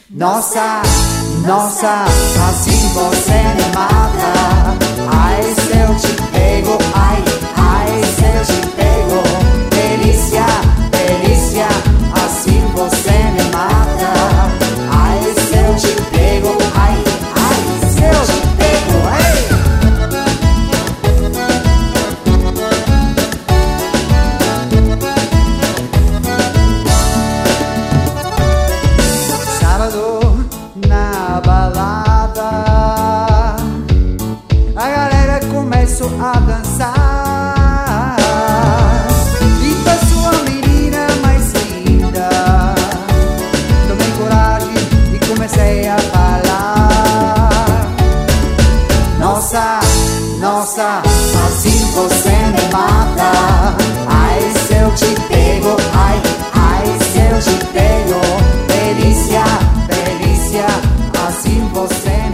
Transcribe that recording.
Nossa, nossa, assim você me mata. Ai, se eu te pego, ai, ai, se eu te pego. Delícia, delícia, assim você me mata. Ai, se eu te pego, ai, ai, se eu te pego, ai. Sábado na balada, a galera começou a dançar. E pra sua menina mais linda, tomei coragem e comecei a falar. Nossa, nossa, assim você me mata. Ai, se eu te pego, ai, ai, se eu te pego. Delícia, delícia, assim você